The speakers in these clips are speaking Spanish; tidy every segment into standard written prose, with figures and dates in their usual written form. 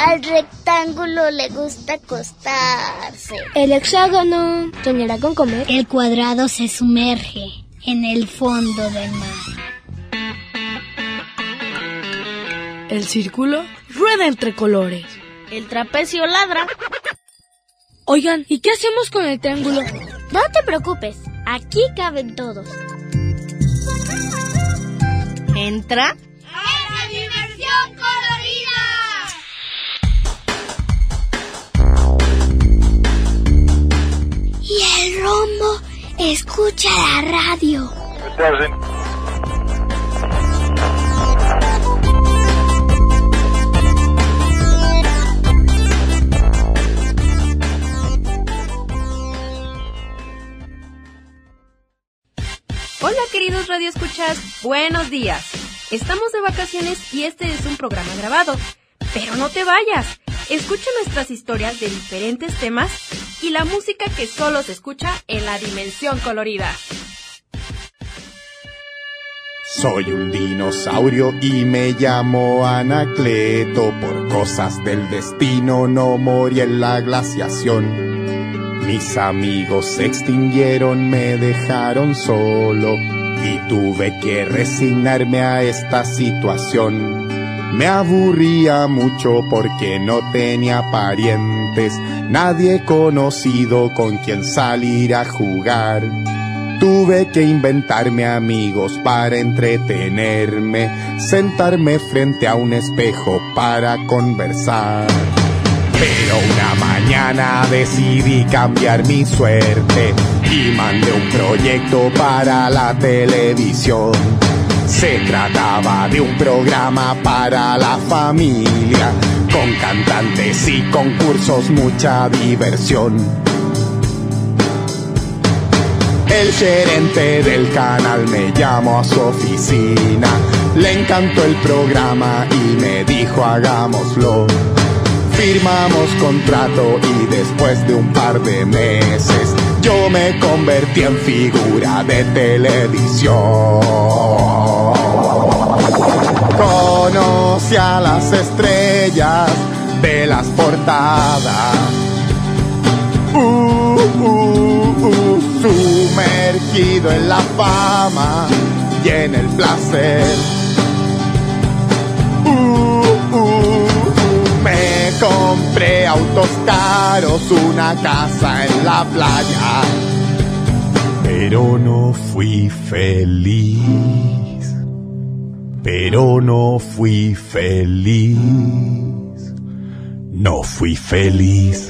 Al rectángulo le gusta acostarse. El hexágono soñará con comer. El cuadrado se sumerge en el fondo del mar. El círculo rueda entre colores. El trapecio ladra. Oigan, ¿y qué hacemos con el triángulo? No te preocupes, aquí caben todos. Entra ¡En la diversión colorida! Y el rombo escucha la radio. Hola queridos radioescuchas, buenos días. Estamos de vacaciones y este es un programa grabado. Pero no te vayas, escucha nuestras historias de diferentes temas y la música que solo se escucha en la dimensión colorida. Soy un dinosaurio y me llamo Anacleto. Por cosas del destino no morí en la glaciación. Mis amigos se extinguieron, me dejaron solo y tuve que resignarme a esta situación. Me aburría mucho porque no tenía parientes, nadie conocido con quien salir a jugar. Tuve que inventarme amigos para entretenerme, sentarme frente a un espejo para conversar. Pero una mañana decidí cambiar mi suerte y mandé un proyecto para la televisión. Se trataba de un programa para la familia, con cantantes y concursos, mucha diversión. El gerente del canal me llamó a su oficina, le encantó el programa y me dijo hagámoslo. Firmamos contrato y después de un par de meses yo me convertí en figura de televisión. Conocí a las estrellas de las portadas, sumergido en la fama y en el placer. Me compré autos caros, una casa en la playa, pero no fui feliz, no fui feliz.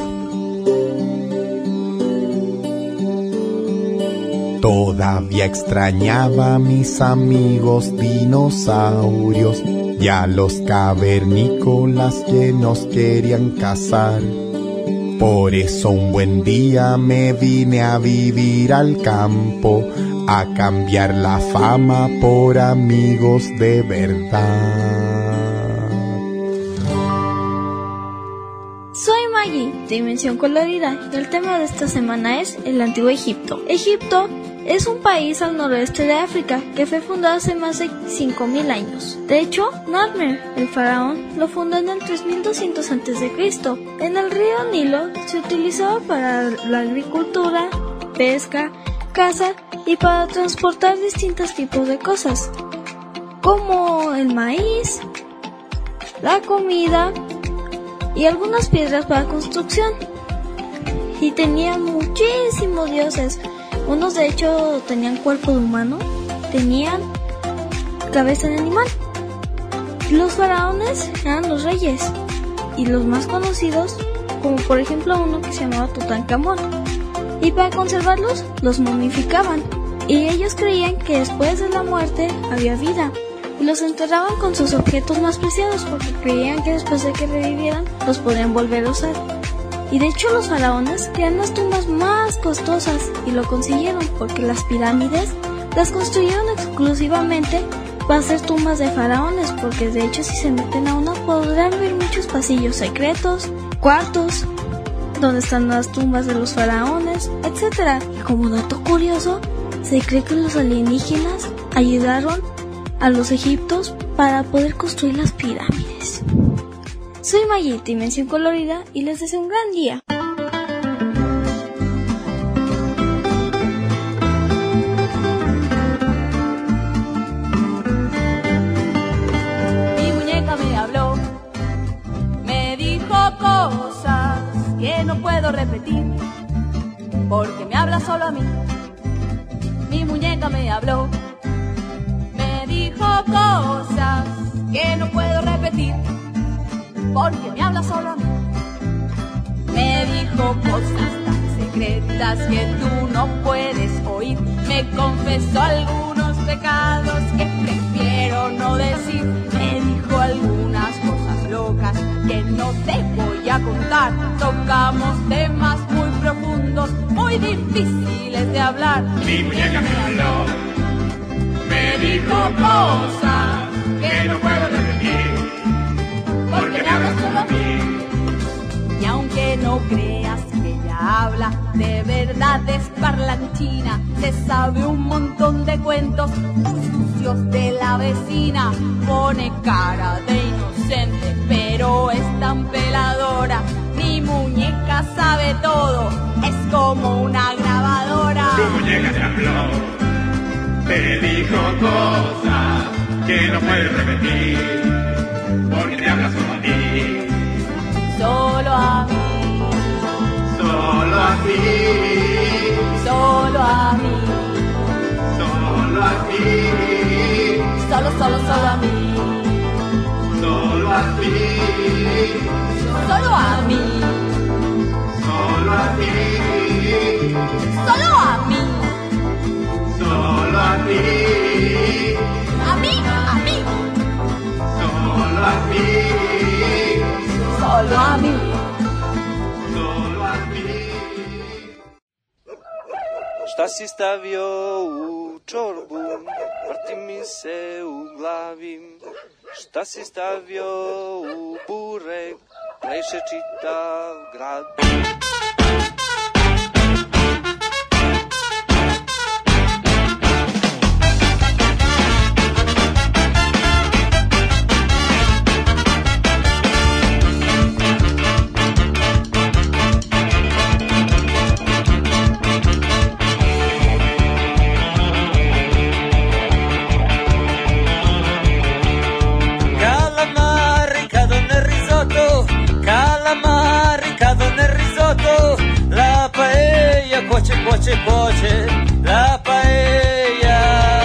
Todavía extrañaba a mis amigos dinosaurios y a los cavernícolas que nos querían cazar. Por eso un buen día me vine a vivir al campo, a cambiar la fama por amigos de verdad. Soy Maggie, Dimensión Colorida, y el tema de esta semana es el Antiguo Egipto. Egipto es un país al noroeste de África que fue fundado hace más de 5.000 años. De hecho, Narmer, el faraón, lo fundó en el 3200 a.C. En el río Nilo se utilizaba para la agricultura, pesca, caza y para transportar distintos tipos de cosas, como el maíz, la comida y algunas piedras para construcción. Y tenía muchísimos dioses. Unos de hecho tenían cuerpo de humano, tenían cabeza de animal. Los faraones eran los reyes, y los más conocidos, como por ejemplo uno que se llamaba Tutankamón. Y para conservarlos, los momificaban, y ellos creían que después de la muerte había vida, y los enterraban con sus objetos más preciados porque creían que después de que revivieran, los podían volver a usar. Y de hecho los faraones crean las tumbas más costosas y lo consiguieron porque las pirámides las construyeron exclusivamente para hacer tumbas de faraones, porque de hecho si se meten a una podrán ver muchos pasillos secretos, cuartos donde están las tumbas de los faraones, etc. Y como dato curioso, se cree que los alienígenas ayudaron a los egipcios para poder construir las pirámides. Soy Maggie, Dimensión Colorida, y les deseo un gran día. Mi muñeca me habló, me dijo cosas que no puedo repetir, porque me habla solo a mí. Mi muñeca me habló, me dijo cosas que no puedo repetir, porque me habla solo a mí. Me dijo cosas tan secretas que tú no puedes oír. Me confesó algunos pecados que prefiero no decir. Me dijo algunas cosas locas que no te voy a contar. Tocamos temas muy profundos, muy difíciles de hablar. Mi muñeca me habló, me dijo cosas que no puedo repetir, porque me habla solo a mí. Y aunque no creas que ella habla, de verdad es parlanchina. Se sabe un montón de cuentos sucios de la vecina. Pone cara de inocente, pero es tan peladora. Mi muñeca sabe todo, es como una grabadora. Tu muñeca te habló, te dijo cosas que no puedes repetir, porque te habla solo a ti. Solo a mí, solo a ti, solo a mí, solo a ti, solo a mí, solo a ti, solo a mí, solo a ti, solo a mí, solo a ti, a mí, solo a ti, solo a mí. Šta si stavio u čorbu, vrti mi se u glavi. Šta si stavio u burek, pleše čitav grad. Cuoce, cuoce, la paella.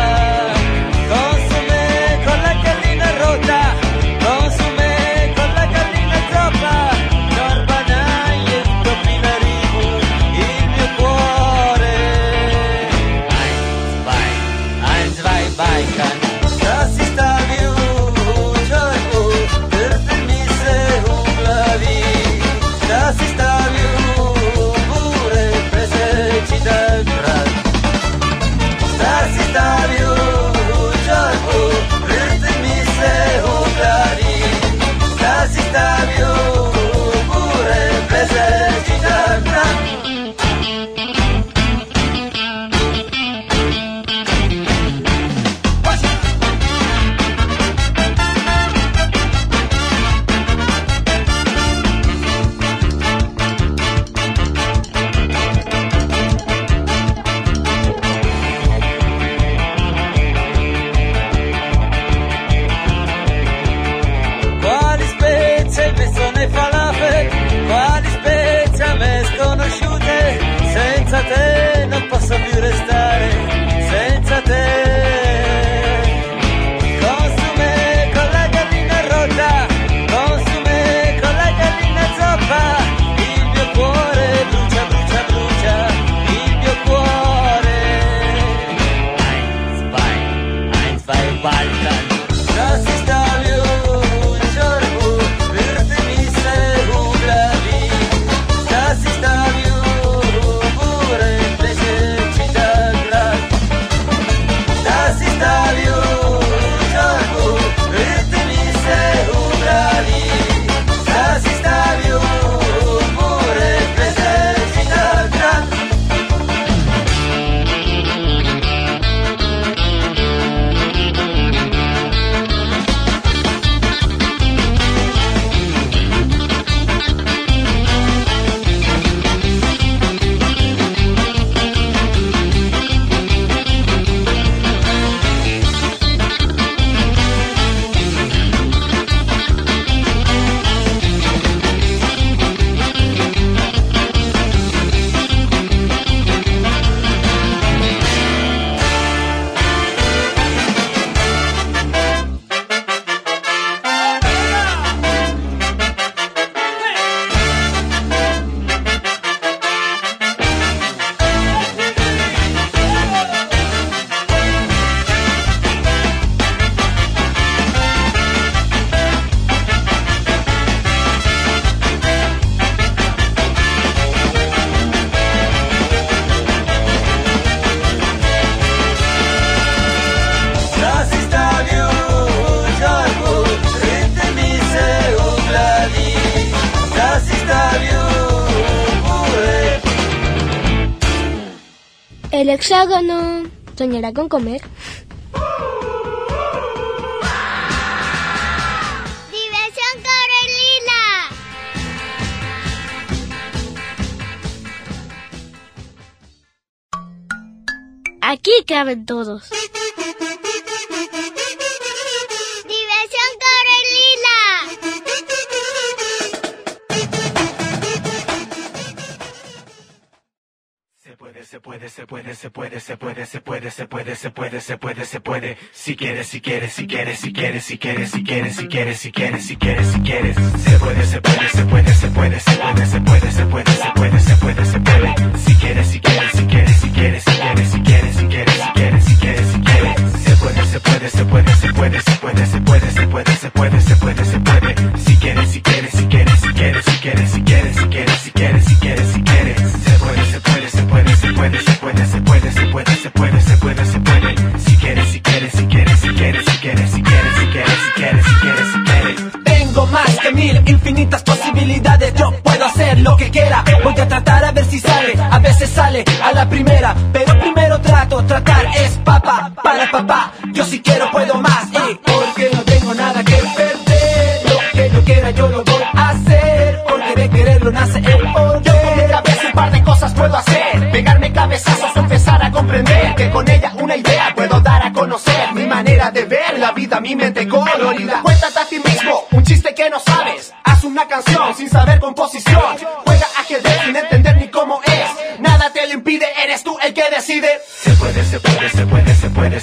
Consume con la gallina rota, consume con la gallina troppa. L'orbanai e dominarivo il mio cuore. Eins, zwei, baikan. Das ist da viu, joyful, per mi se un glavi. Das ist da viu. Ci da grad. El hexágono soñará con comer. ¡Diversión Corelila! Aquí caben todos. ¡Diversión Corelila! Se puede. Si quieres. Se puede. Si quieres. Si quieres. Si quieres. Si quieres. Si quieres. Si quieres. Si quieres. Si quieres. Se puede. Si quieres. Si quieres. Si quieres. Si quieres. Si quieres. Si quieres. Si quieres. Si quieres. Si quieres. Si quieres. Si quieres. Si quieres. Si quieres. Si quieres. Si quieres. Si quieres. Si quieres. Se puede. Si quieres. Si quieres. Si quieres. Si quieres. Si quieres. Si quieres. Si quieres. Si quieres. Si quieres. Si quieres. Si quieres. Si quieres. Si quieres. Si quieres. Si quieres. Si quieres. Si quieres. Si quieres. Se puede. Si quieres. Si quieres. Si quieres. Si quieres. Si quieres. Si quieres. Si quieres. Si quieres. Si quieres. Tengo más que 1000 infinitas posibilidades. Yo puedo hacer lo que quiera. Voy a tratar a ver si sale. A veces sale a la primera, pero primero tratar es papá para papá. Yo si quiero puedo más, porque no tengo nada que perder. Lo que yo quiera yo lo voy a hacer, porque de quererlo nace el poder. Yo con mi cabeza un par de cosas puedo hacer, pegarme cabezazos o empezar a comprender que con ella una idea puedo dar a conocer mi manera de ver la vida, mi mente colorida. Cuéntate a ti mismo un chiste que no sabes, haz una canción sin saber composición, juega ajedrez sin entender ni cómo es, nada te lo impide, eres tú el que decide. Se puede. Si quieres. Si quieres. Si quieres.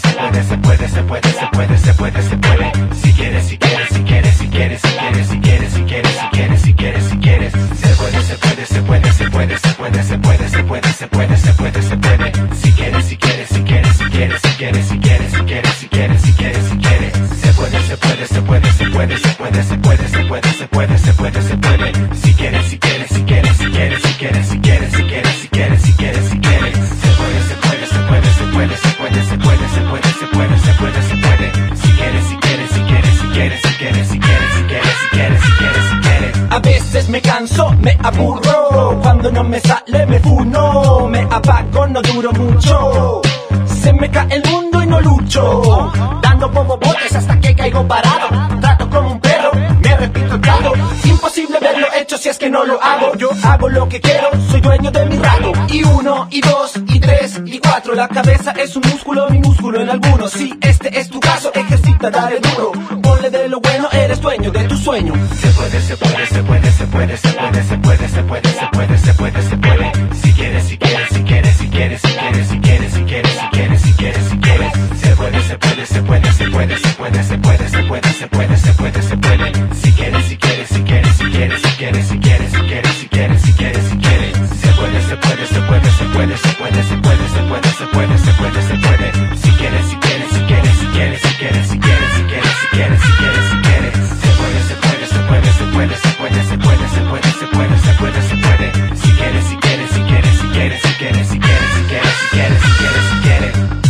Si quieres. Si quieres. Si quieres. Si quieres. Si quieres. Si quieres. Si quieres. Si quieres. Si quieres. Se puede. Si quieres. Si quieres. Si quieres. Si quieres. Si quieres. Si quieres. Si quieres. Si quieres. Si quieres. Si quieres. Si quieres. Si quieres. Si quieres. Si quieres. Si quieres. Si quieres. Si quieres. Si quieres. Se puede. Si quieres. Si quieres. Si quieres. Si quieres. Si quieres. Si quieres. Si quieres. Si quieres. Si quieres. Si quieres. Si quieres. Si quieres. Si quieres. Si quieres. Si quieres. Si quieres. Si quieres. Si quieres. Se puede. Si quieres. Si quieres. Si quieres. Si quieres. Si quieres. Si quieres. Si quieres. Si quieres. Si quieres. Si quieres. Si quieres. Si quieres. Si quieres. Si quieres. Si quieres. Si quieres. Si quieres. Si quieres. Si quieres. A veces me canso, me aburro, cuando no me sale me funo, me apago, no duro mucho, se me cae el mundo y no lucho, dando bobotes hasta que caigo parado, trato como un perro, me repito el plato, imposible verlo hecho si es que no lo hago, yo hago lo que quiero, soy dueño de mi rato, y 1, y 2, y 3, y 4, la cabeza es un músculo, mi músculo en algunos, si este es tu caso, ejercita, dale duro, ponle de lo bueno, eres dueño de tu sueño. Se puede. Se puede. Se puede. Se puede. Se puede. Se puede. Se puede. Se puede. Se puede. Se puede. Si quieres. Si quieres. Si quieres. Si quieres. Si quieres. Si quieres. Si quieres. Si quieres. Si quieres. Si quieres. Se puede. Se puede. Se puede. Se puede. Se puede. Se puede. Se puede. Se puede. Se puede. Se puede. Si quieres. Si quieres. Si quieres. Si quieres. Si quieres. Si quieres. Si quieres. Si quieres. Si quieres. Si quieres. Se puede. Se puede. Se puede. Se puede. Se puede. Se puede. Se puede. Se puede. Se puede. Se puede. Si quieres. Si quieres. Si quieres. Si quieres. Si quieres. Si quieres. Si quieres. Si quieres. Si quieres. Si quieres. Se puede. Se puede. Se puede. Se puede. Se puede. Se puede. Se puede. Se puede. Se puede. Se puede. Si quieres. Si quieres. Si quieres. Si quieres. Si quieres. Si quieres. Si quieres. Si quieres. Si quieres. Si quieres.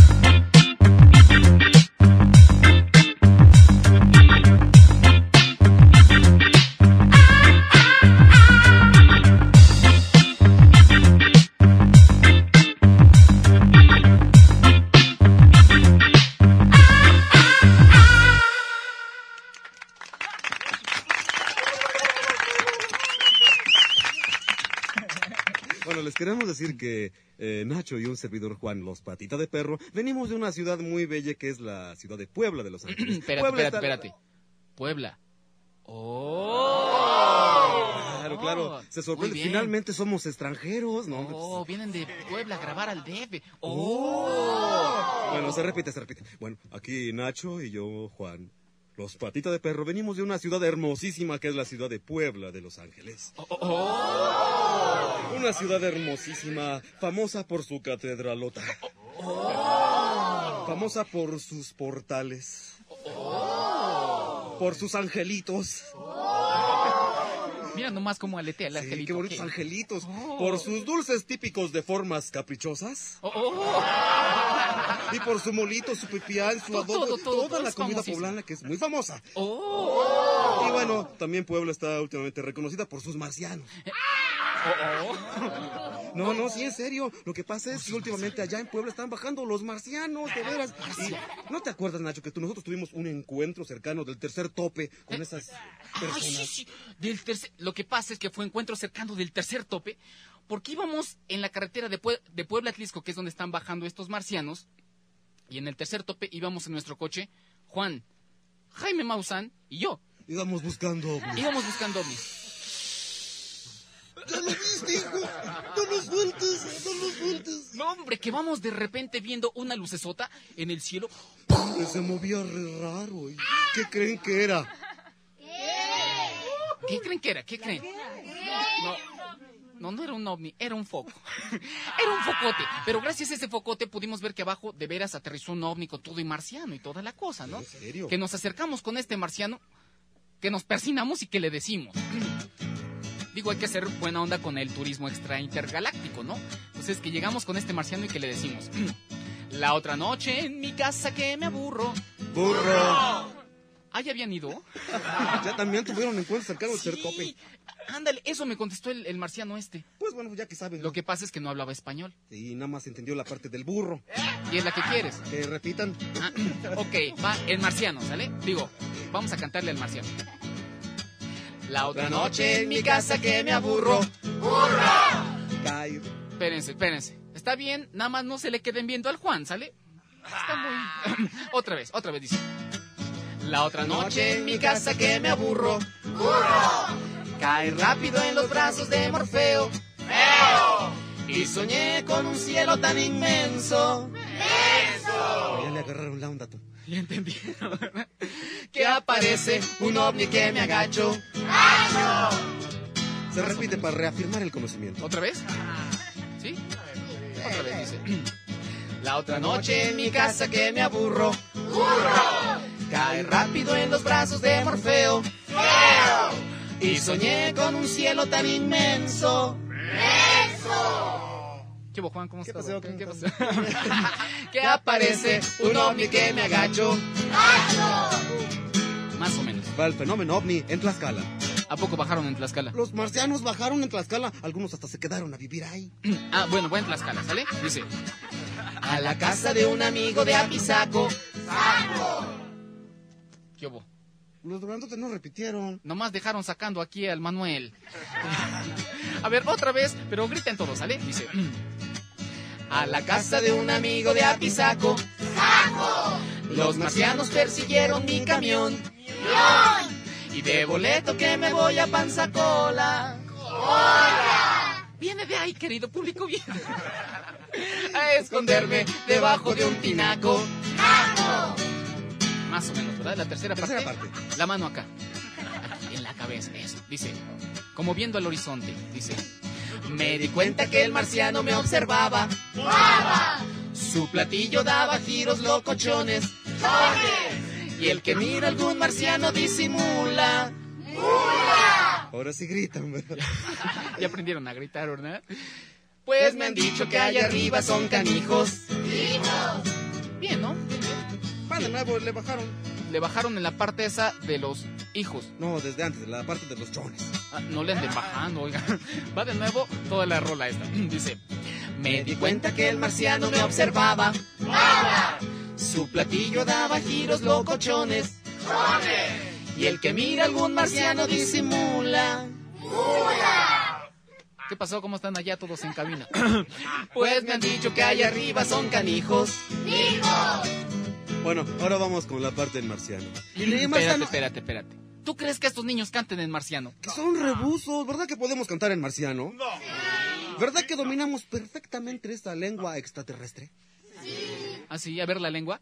Bueno, les queremos decir que Nacho y un servidor Juan, los Patita de Perro, venimos de una ciudad muy bella que es la ciudad de Puebla de Los Ángeles. Espérate. Puebla. ¡Oh! Claro. Se sorprende. Finalmente somos extranjeros, ¿no? Oh, vienen de Puebla a grabar al DF. ¡Oh! Bueno, se repite. Bueno, aquí Nacho y yo, Juan, los Patita de Perro, venimos de una ciudad hermosísima que es la ciudad de Puebla de Los Ángeles. Una ciudad hermosísima, famosa por su catedralota. Famosa por sus portales. Por sus angelitos. Mira nomás cómo aletea el angelito. Qué bonitos angelitos. Por sus dulces típicos de formas caprichosas. Y por su molito, su pipián, su adobo, toda la comida poblana que es muy famosa. Y bueno, también Puebla está últimamente reconocida por sus marcianos. No, sí, en serio. Lo que pasa es que últimamente allá en Puebla están bajando los marcianos, de veras. Y, ¿no te acuerdas, Nacho, que nosotros tuvimos un encuentro cercano del tercer tope con esas personas? Sí. Lo que pasa es que fue encuentro cercano del tercer tope, porque íbamos en la carretera de Puebla a Tlisco, que es donde están bajando estos marcianos, y en el tercer tope íbamos en nuestro coche, Juan, Jaime Maussan y yo. Íbamos buscando ovnis. ¿Ya lo viste, hijo? No nos sueltes. No, hombre, que vamos de repente viendo una lucesota en el cielo. Que se movía re raro. ¿Qué creen que era? ¿Qué creen que era? ¿Qué creen? No era un ovni, era un foco. Era un focote, pero gracias a ese focote pudimos ver que abajo de veras aterrizó un ovni con todo y marciano y toda la cosa, ¿no? ¿En serio? Que nos acercamos con este marciano, que nos persinamos y que le decimos... Digo, hay que hacer buena onda con el turismo extra intergaláctico, ¿no? Entonces, que llegamos con este marciano y que le decimos... La otra noche en mi casa que me aburro... ¡Burro! ¿Ah, ya habían ido? Ya también tuvieron encuentros cercanos del tercer tope. Ándale, eso me contestó el marciano este. Pues bueno, ya que sabes. Lo que pasa es que no hablaba español. Sí, nada más entendió la parte del burro. ¿Y es la que quieres? Que repitan. Ok, va el marciano, ¿sale? Digo, vamos a cantarle al marciano. La otra noche en mi casa que me aburro. ¡Burro! Espérense. Está bien, nada más no se le queden viendo al Juan, ¿sale? Está muy... otra vez dice. La otra noche en mi casa que me aburro. Cae rápido en los brazos de Morfeo. Y soñé con un cielo tan inmenso. Ya le agarraron la onda, tú. Ya entendieron, ¿verdad? Que aparece un ovni que me agacho. Se repite para reafirmar el conocimiento. ¿Otra vez? ¿Sí? Otra vez dice. La otra noche en mi casa que me aburro. Cae rápido en los brazos de Morfeo. Y soñé con un cielo tan inmenso. ¿Qué hubo, Juan? ¿Cómo estás? ¿Qué pasó? Que aparece un ovni que me agacho. Más o menos. Va el fenómeno ovni en Tlaxcala. ¿A poco bajaron en Tlaxcala? Los marcianos bajaron en Tlaxcala. Algunos hasta se quedaron a vivir ahí. Bueno, en Tlaxcala, ¿sale? Dice... A la casa de un amigo de Apizaco. ¿Qué hubo? Los grandotes no repitieron. Nomás dejaron sacando aquí al Manuel. A ver, otra vez, pero griten todos, ¿sale? Dice... A la casa de un amigo de Apizaco. Los marcianos persiguieron mi camión. Y de boleto que me voy a Panzacola. Viene de ahí, querido público, viene. A esconderme debajo de un tinaco. Más o menos, ¿verdad? La tercera parte. La mano acá. Aquí, en la cabeza, eso. Dice, como viendo al horizonte, dice... Me di cuenta que el marciano me observaba. Su platillo daba giros locochones. Y el que mira algún marciano disimula. Ahora sí gritan, ¿verdad? Ya aprendieron a gritar, ¿verdad? Pues me han dicho que allá arriba son canijos. Bien, ¿no? Va de nuevo, le bajaron. Le bajaron en la parte esa de los hijos. No, desde antes, de la parte de los chones. No le anden bajando, oiga. Va de nuevo toda la rola esta. Dice, me di cuenta que el marciano me observaba. Su platillo daba giros locochones. Y el que mira algún marciano disimula. ¿Qué pasó? ¿Cómo están allá todos en cabina? Pues me han dicho que allá arriba son canijos. Bueno, ahora vamos con la parte del marciano. Espérate. ¿Tú crees que estos niños canten en marciano? Que son rebuzos, ¿verdad que podemos cantar en marciano? No. ¿Verdad que dominamos perfectamente esta lengua extraterrestre? ¿Ah, sí? A ver la lengua.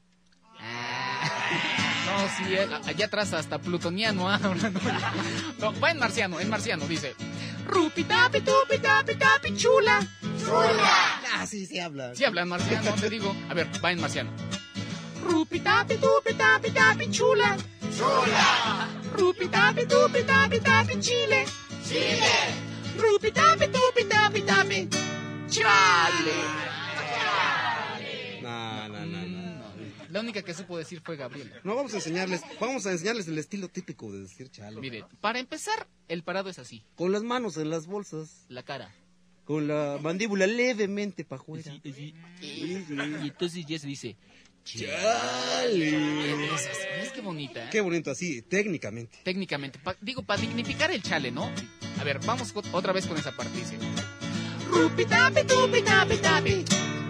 No, sí, allá atrás hasta plutoniano. No, va en marciano, dice. Rupi tapi tupi tapi tapi chula. Sí, sí habla. Sí habla en marciano, te digo. A ver, va en marciano. Rupi tapi tupi tapi tapi chula. Rupi tapi tupi tapi tapi chile. Rupi tapi tupi tapi tapi chale. No. La única que supo decir fue Gabriela. No, vamos a enseñarles el estilo típico de decir chale. Mire, para empezar, el parado es así. Con las manos en las bolsas. La cara. Con la mandíbula levemente para afuera. Y entonces ya se dice... ¡Chale! ¿Ves qué bonita? Qué bonito, así, técnicamente. Técnicamente. Para dignificar el chale, ¿no? A ver, vamos otra vez con esa parte. Dice... Rupi tapi tupi tapi tapi.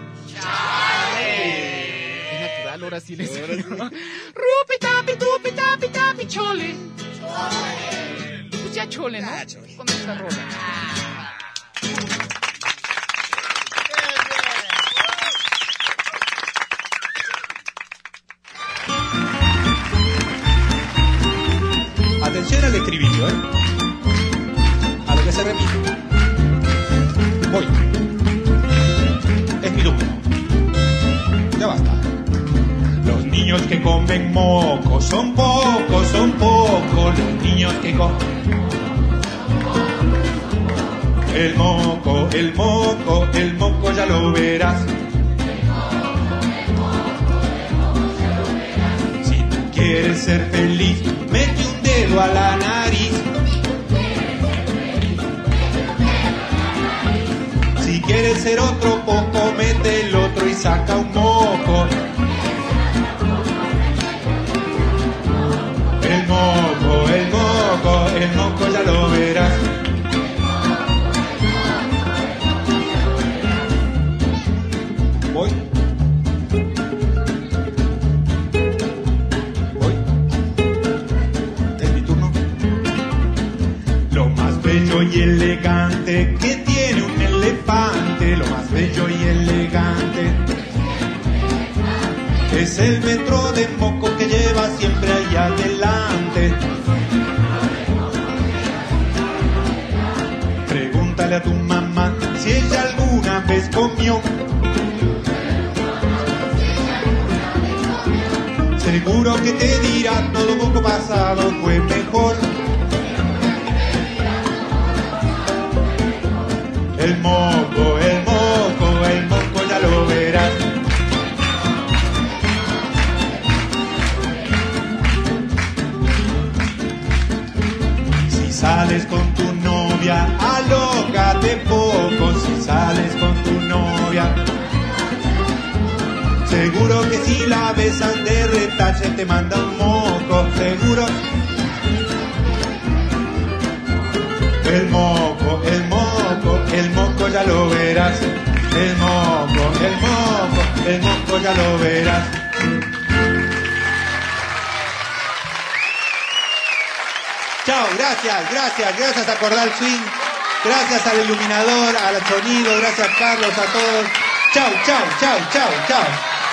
¡Chale! Es natural, ahora sí les digo. Rupi tapi tupi tapi tapi chole. ¡Chole! Pues ya chole, ¿no? Ya, chole. Con esta rola. Atención al estribillo, a lo que se repite. Voy. Es mi turno. Ya basta. Los niños que comen moco son pocos, son pocos. Los niños que comen... El moco, el moco, el moco ya lo verás. Si tú quieres ser feliz, mete un dedo a la nariz. Si quieres ser otro poco, mete el otro y saca un moco. El moco, el moco, el moco ya lo verás. Voy. Bello y elegante que tiene un elefante, lo más bello y elegante es el metro de moco que lleva siempre ahí adelante. Pregúntale a tu mamá si ella alguna vez comió. Seguro que te dirá todo moco pasado fue mejor. El moco, el moco, el moco ya lo verás. Si sales con tu novia, alócate poco. Si sales con tu novia, seguro que si la besan de retache te manda un moco, seguro. El moco, el moco, el moco ya lo verás. El moco, el moco, el moco ya lo verás. Chao, gracias a Cordal Swing, gracias al iluminador, al sonido, gracias Carlos, a todos. Chao.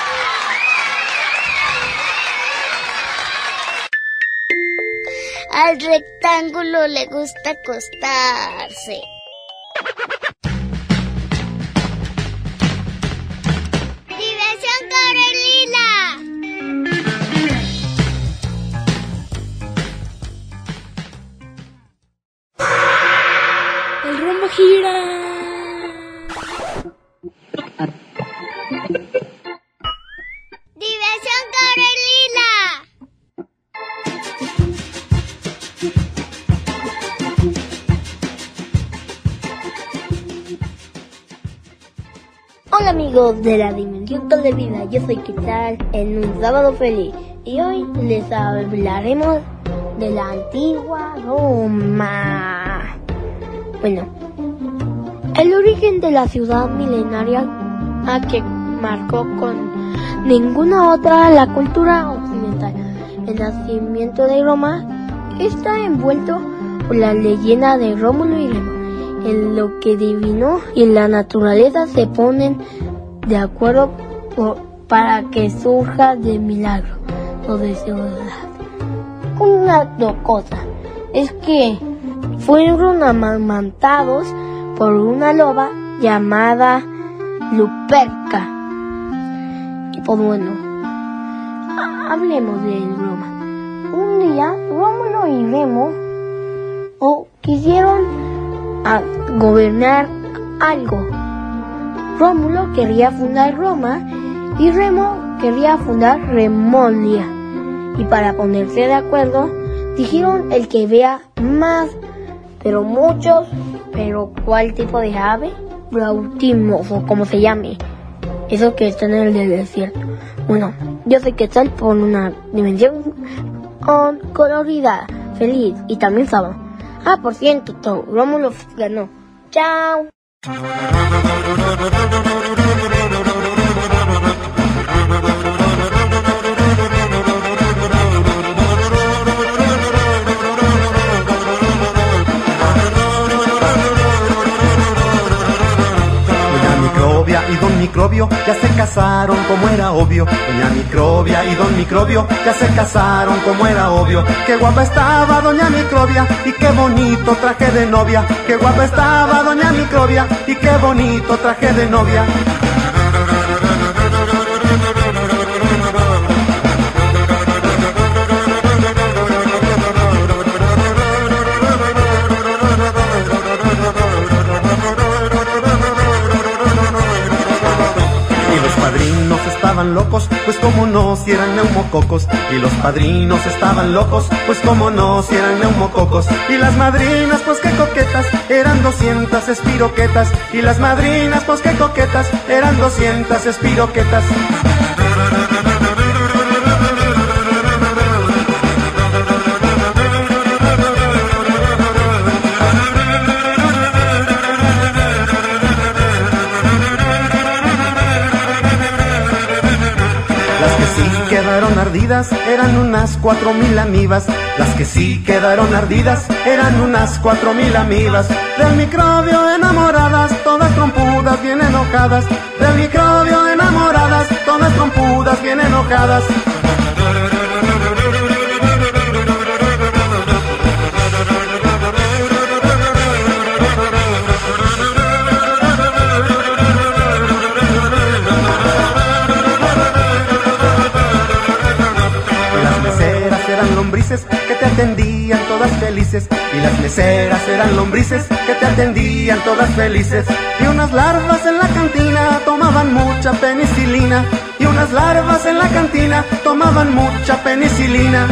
Al rectángulo le gusta acostarse. ¡Diversión Corelila! El rumbo gira. ¡Diversión Corelila! Hola amigos de la Dimensión Televida, yo soy Quital en un sábado feliz y hoy les hablaremos de la antigua Roma. Bueno, el origen de la ciudad milenaria a que marcó con ninguna otra la cultura occidental. El nacimiento de Roma está envuelto por la leyenda de Rómulo y Remo, en lo que divino y la naturaleza se ponen de acuerdo para que surja de milagro o de ciudad. Una cosa es que fueron amamantados por una loba llamada Luperca. Y pues bueno, hablemos de Roma. Un día Rómulo y Remo quisieron gobernar algo. Rómulo quería fundar Roma y Remo quería fundar Remolia. Y para ponerse de acuerdo, dijeron el que vea más, pero muchos, pero ¿cuál tipo de ave? Brautimos, o como se llame. Eso que está en el desierto. Bueno, yo soy Quetzal por una dimensión colorida, feliz y también sábado. Ah, por cierto, Rómulo ganó. Chao. Y Don Microbio ya se casaron como era obvio. Doña Microbia y Don Microbio ya se casaron como era obvio. Qué guapa estaba Doña Microbia y qué bonito traje de novia. Qué guapa estaba Doña Microbia y qué bonito traje de novia. Estaban locos, pues como no, si eran neumococos. Y los padrinos estaban locos, pues como no, si eran neumococos. Y las madrinas, pues qué coquetas, eran 200 espiroquetas. Y las madrinas, pues qué coquetas, eran 200 espiroquetas. Eran unas 4,000 amibas. Las que sí quedaron ardidas eran unas 4,000 amibas. Del microbio enamoradas, todas trompudas bien enojadas. Del microbio enamoradas, todas trompudas bien enojadas. Que te atendían todas felices. Y las meseras eran lombrices que te atendían todas felices. Y unas larvas en la cantina tomaban mucha penicilina. Y unas larvas en la cantina tomaban mucha penicilina.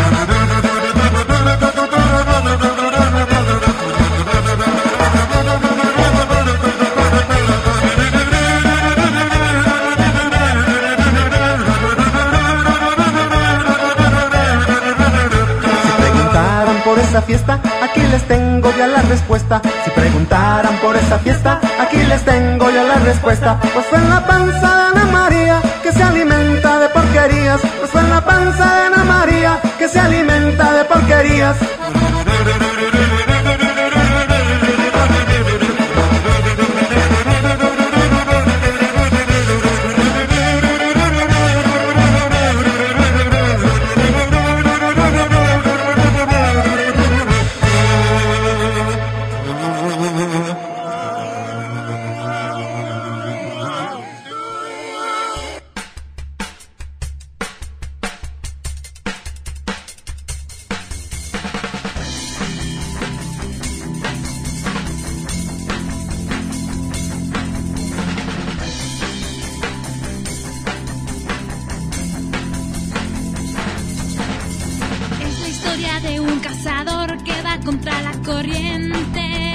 Fiesta, aquí les tengo ya la respuesta. Si preguntaran por esa fiesta, aquí les tengo ya la respuesta. Pues fue en la panza de Ana María que se alimenta de porquerías. Pues fue en la panza de Ana María que se alimenta de porquerías. De un cazador que va contra la corriente.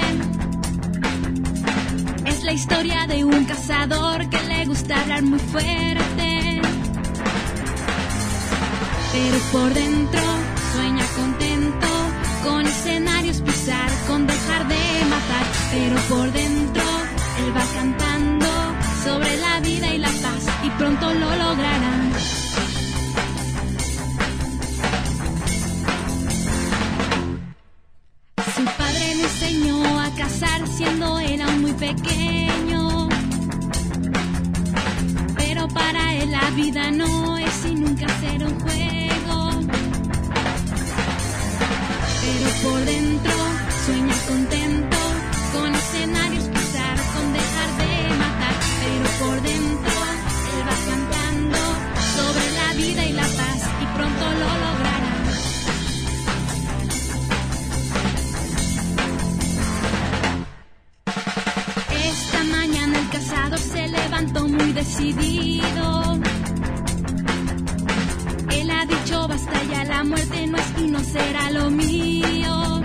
Es la historia de un cazador que le gusta hablar muy fuerte, pero por dentro sueña contento con escenarios pisar, con dejar de matar. Pero por dentro él va cantando sobre la vida y la paz y pronto lo logrará. Siendo él aún muy pequeño, pero para él la vida no es y nunca será un juego. Pero por dentro sueña contento con escenarios pisar, con dejar de matar. Pero por dentro él va cantando sobre la vida y la paz y pronto lo logrará. Se levantó muy decidido la muerte no es y no será lo mío.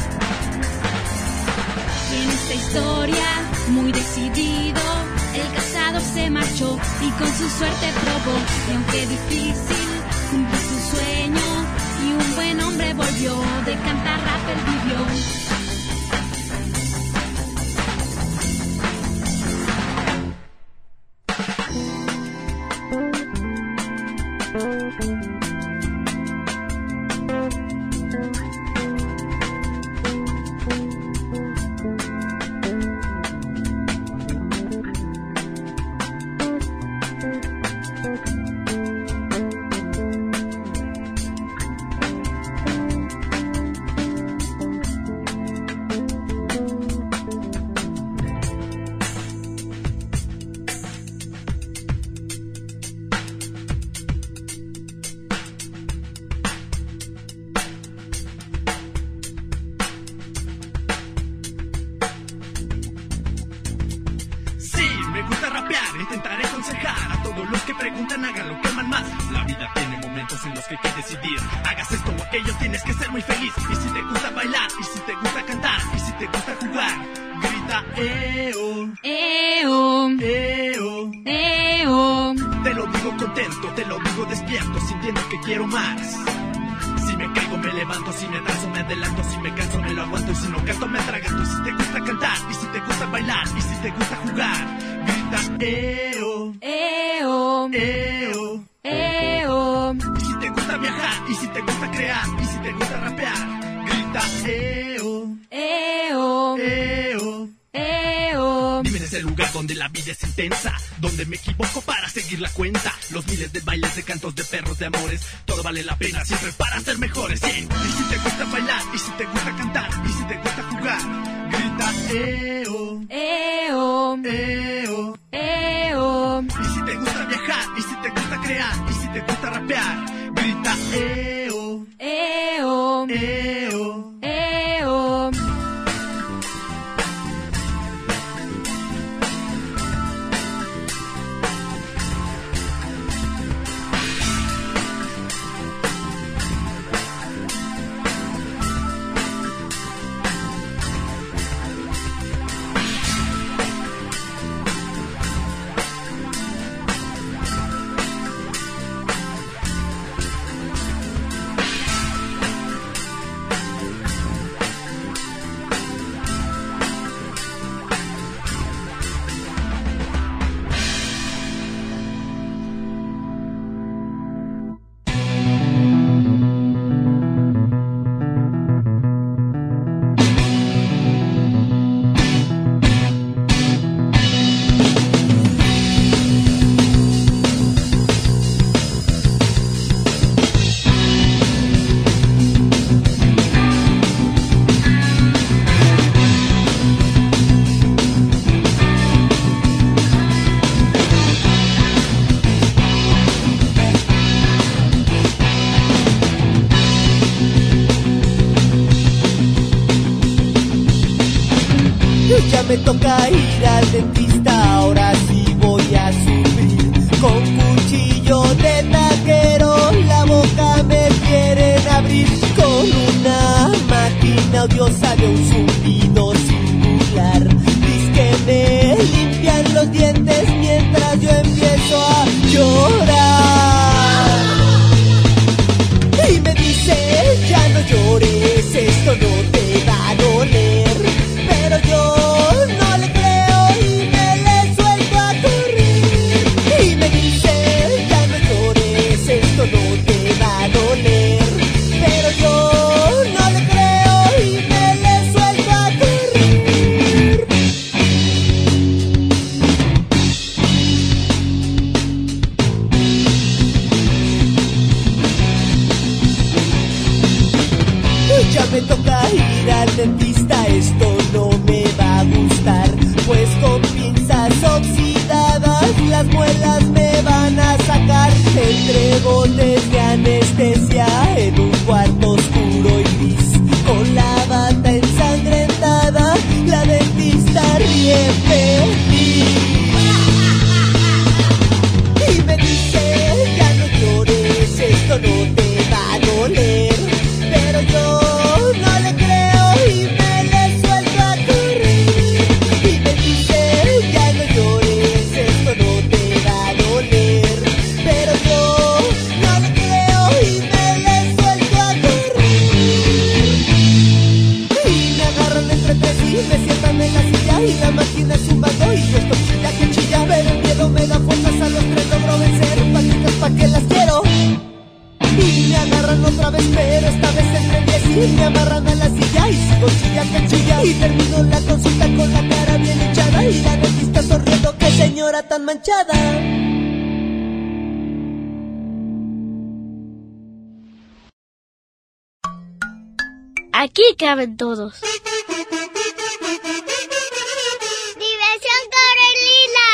Y en esta historia, muy decidido, el cazador se marchó y con su suerte probó. Y aunque difícil, cumplió su sueño y un buen hombre volvió. De cantar rap él vivió. Intentaré aconsejar a todos los que preguntan, hagan lo que aman más. La vida tiene momentos en los que hay que decidir. Hagas esto o aquello, tienes que ser muy feliz. Y si te gusta bailar, y si te gusta cantar, y si te gusta jugar, grita eo, eo, eo, eo. Te lo digo contento, te lo digo despierto, sintiendo que quiero más. Si me caigo me levanto, si me atraso me adelanto, si me canso me lo aguanto y si no canto me atraganto. Y si te gusta cantar, y si te gusta bailar, y si te gusta jugar, grita eo, eo, eo, eo. Y si te gusta viajar, y si te gusta crear, y si te gusta rapear, grita eo, eo, eo, eo. Dime en ese lugar donde la vida es intensa, donde me equivoco para seguir la cuenta. Los miles de bailes, de cantos, de perros, de amores, todo vale la pena siempre para ser mejores, ¿sí? Y si te gusta bailar, y si te gusta cantar, y si te gusta jugar, grita eo, eo, eo, eo. Y si te gusta viajar, y si te gusta crear, y si te gusta rapear, grita eo, eo, eo, eo. Ya me toca ir al dentista, ahora sí voy a sufrir. Con cuchillo de taquero la boca me quieren abrir. Con una máquina odiosa de un zumbido singular. Dice que me limpian los dientes mientras yo empiezo a llorar. Y me dice, ya no llores, esto no te va a doler. Pero yo no le creo y me le suelto a correr. Y me dice, ya no llores, esto no te va a doler. Pero yo no le creo y me le suelto a correr. que chilla. Y terminó la consulta con la cara bien hinchada y la dentista sonriendo, qué señora tan manchada. Aquí caben todos. ¡Diversión Corelila!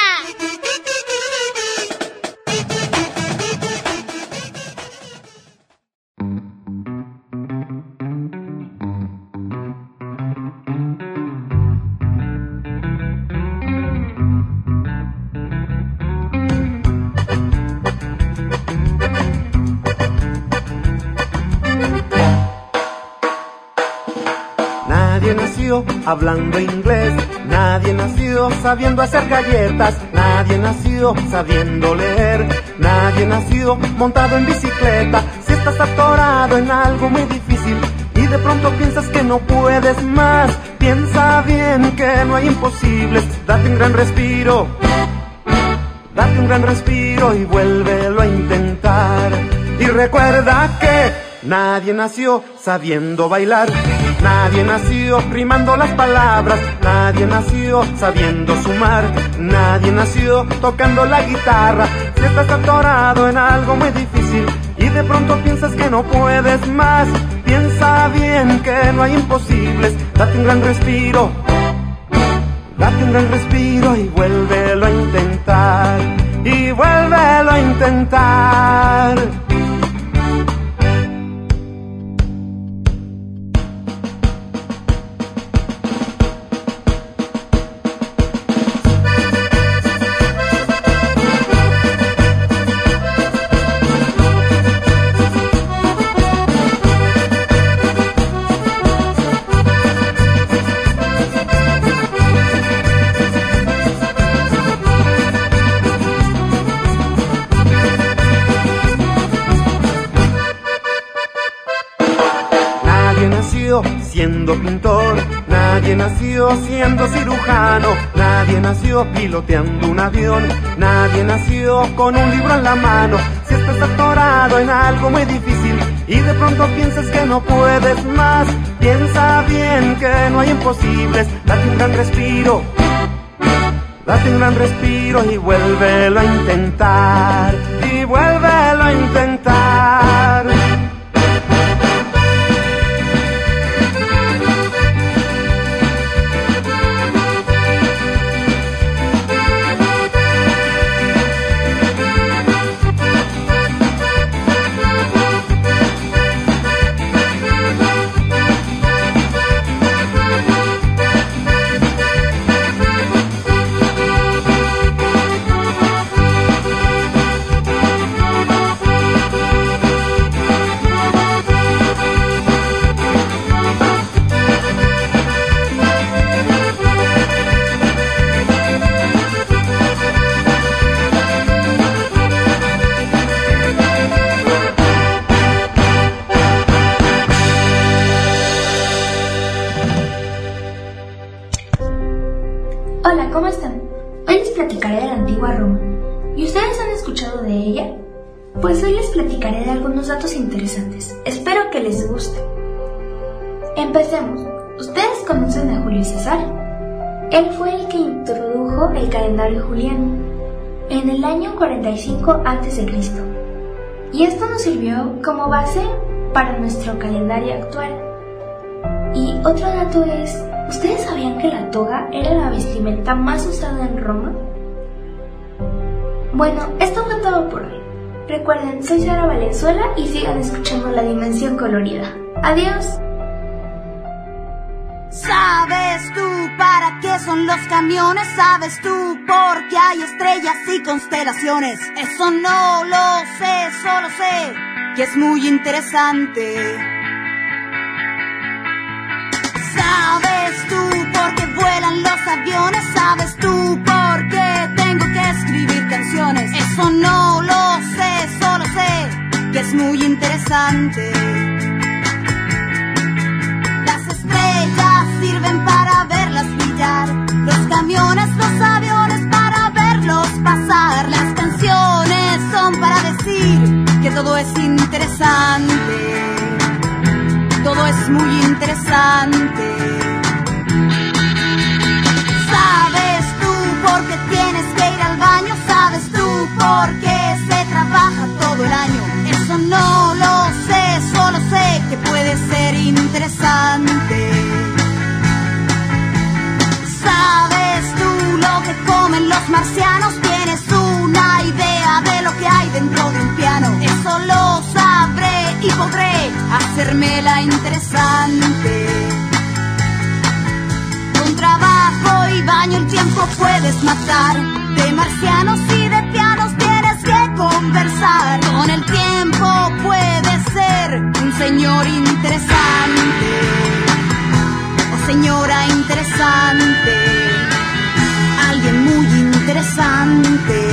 Nadie nació hablando inglés, nadie nació sabiendo hacer galletas, nadie nació sabiendo leer, nadie nació montado en bicicleta. Si estás atorado en algo muy difícil y de pronto piensas que no puedes más, piensa bien que no hay imposibles. Date un gran respiro, date un gran respiro y vuélvelo a intentar. Y recuerda que nadie nació sabiendo bailar, nadie nació rimando las palabras, nadie nació sabiendo sumar, nadie nació tocando la guitarra. Si estás atorado en algo muy difícil y de pronto piensas que no puedes más, piensa bien que no hay imposibles. Date un gran respiro, date un gran respiro y vuélvelo a intentar, y vuélvelo a intentar. Siendo pintor, nadie nació siendo cirujano, nadie nació piloteando un avión, nadie nació con un libro en la mano. Si estás atorado en algo muy difícil y de pronto piensas que no puedes más, piensa bien que no hay imposibles. Date un gran respiro, date un gran respiro y vuélvelo a intentar, y vuélvelo a intentar. Hola, ¿cómo están? Hoy les platicaré de la antigua Roma. ¿Y ustedes han escuchado de ella? Pues hoy les platicaré de algunos datos interesantes. Espero que les guste. Empecemos. ¿Ustedes conocen a Julio César? Él fue el que introdujo el calendario juliano en el año 45 a.C. Y esto nos sirvió como base para nuestro calendario actual. Y otro dato es, ¿ustedes sabían que la toga era la vestimenta más usada en Roma? Bueno, esto fue todo por hoy. Recuerden, soy Sara Valenzuela y sigan escuchando La Dimensión Colorida. ¡Adiós! ¿Sabes tú para qué son los camiones? ¿Sabes tú por qué hay estrellas y constelaciones? Eso no lo sé, solo sé que es muy interesante. ¿Sabes tú por qué vuelan los aviones? ¿Sabes tú por qué tengo que escribir canciones? Eso no lo sé, solo sé que es muy interesante. Las estrellas sirven para verlas brillar, los camiones, los aviones para verlos pasar. Las canciones son para decir que todo es interesante. Todo es muy interesante. marcianos tienes una idea de lo que hay dentro de un piano. Eso lo sabré y podré hacérmela interesante. Con trabajo y baño el tiempo puedes matar. De marcianos y de pianos tienes que conversar. Con el tiempo puedes ser un señor interesante o señora interesante, alguien muy interesante.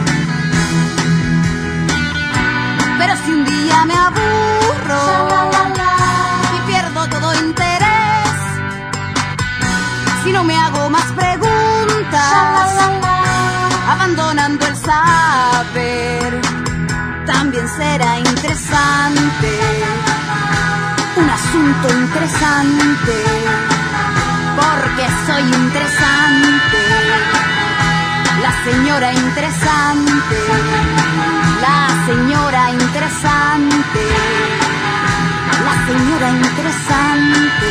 Pero si un día me aburro y pierdo todo interés, si no me hago más preguntas, abandonando el saber, también será interesante, un asunto interesante, porque soy interesante, la señora interesante, la señora interesante, la señora interesante.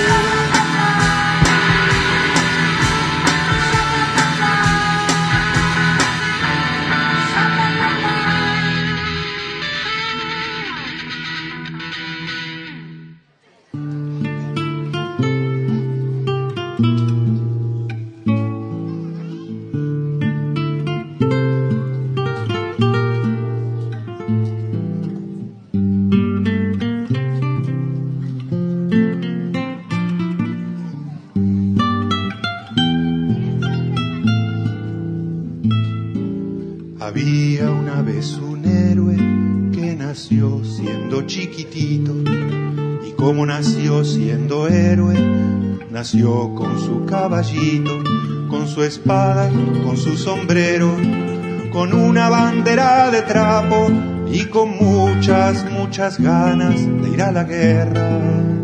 Había una vez un héroe que nació siendo chiquitito, y como nació siendo héroe, nació con su caballito, con su espada, con su sombrero, con una bandera de trapo y con muchas, muchas ganas de ir a la guerra.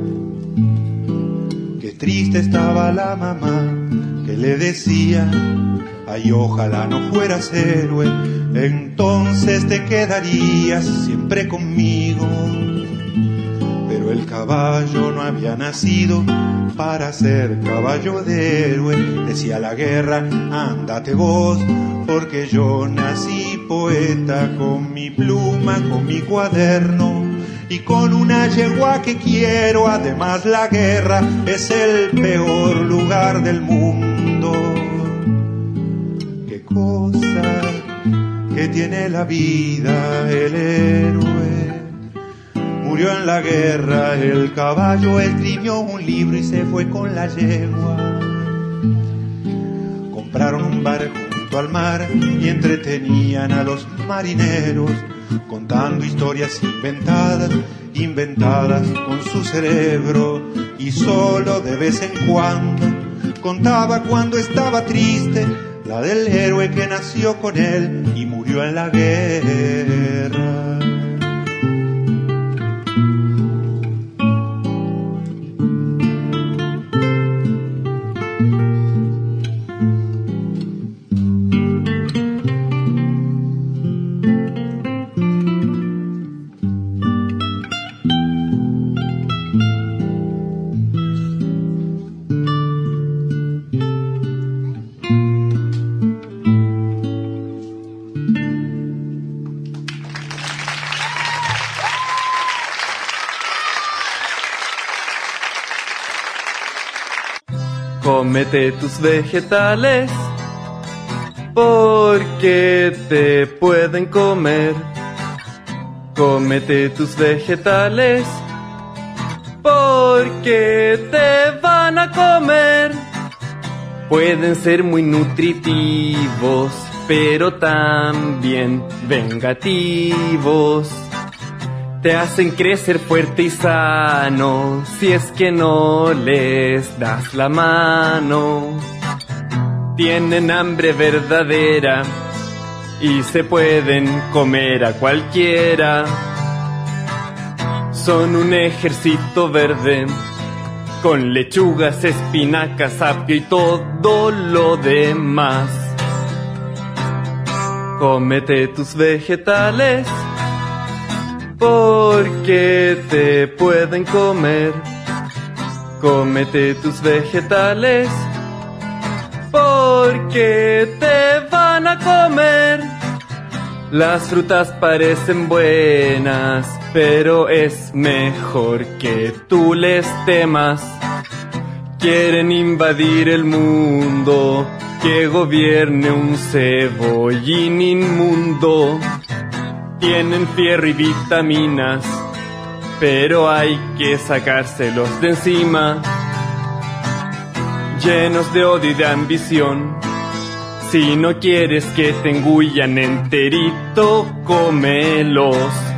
Qué triste estaba la mamá que le decía: ay, ojalá no fueras héroe, entonces te quedarías siempre conmigo. Pero el caballo no había nacido para ser caballo de héroe. Decía la guerra: ándate vos, porque yo nací poeta, con mi pluma, con mi cuaderno y con una yegua que quiero. Además la guerra es el peor lugar del mundo. Qué cosa que tiene la vida el héroe. Murió en la guerra el caballo, escribió un libro y se fue con la yegua. Compraron un barco junto al mar y entretenían a los marineros, contando historias inventadas, inventadas con su cerebro. Y solo de vez en cuando contaba cuando estaba triste, la del héroe que nació con él y murió en la guerra. Cómete tus vegetales, porque te pueden comer. Cómete tus vegetales, porque te van a comer. Pueden ser muy nutritivos, pero también vengativos. Te hacen crecer fuerte y sano si es que no les das la mano. Tienen hambre verdadera y se pueden comer a cualquiera. Son un ejército verde con lechugas, espinacas, apio y todo lo demás. Cómete tus vegetales, porque te pueden comer. Cómete tus vegetales, porque te van van a comer. Las frutas parecen buenas, pero es mejor que tú les temas. Quieren invadir el mundo, que gobierne un cebollín inmundo. Tienen fierro y vitaminas, pero hay que sacárselos de encima. Llenos de odio y de ambición. Si no quieres que te engullan enterito, cómelos.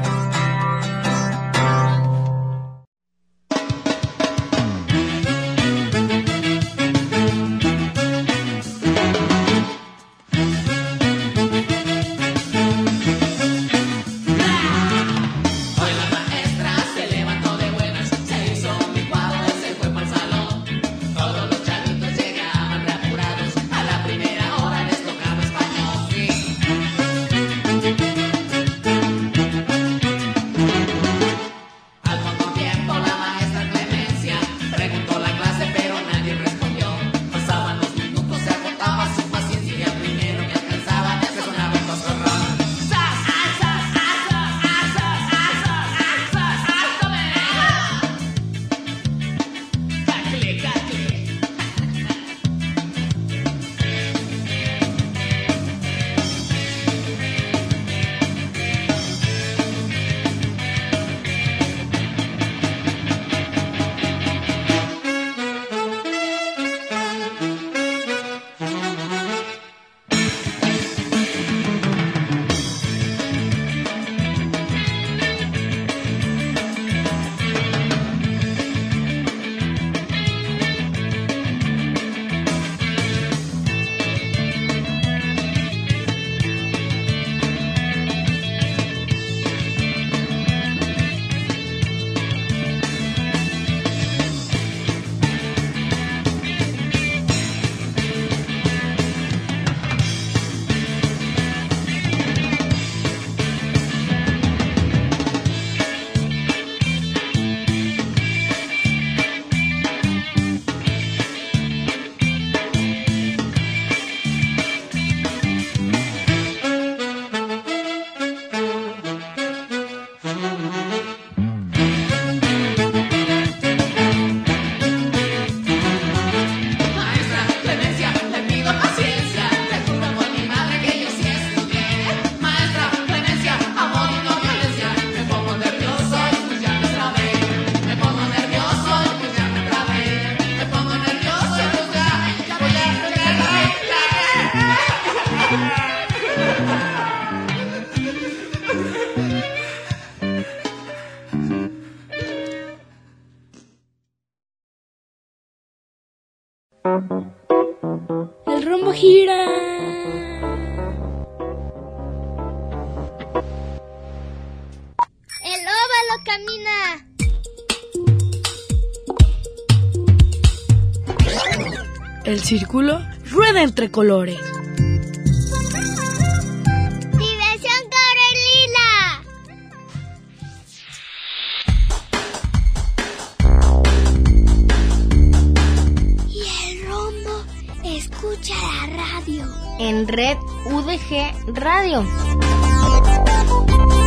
El rombo gira. El óvalo camina. El círculo rueda entre colores. Diversión Corelila. Y el rombo escucha la radio. En Red UDG Radio.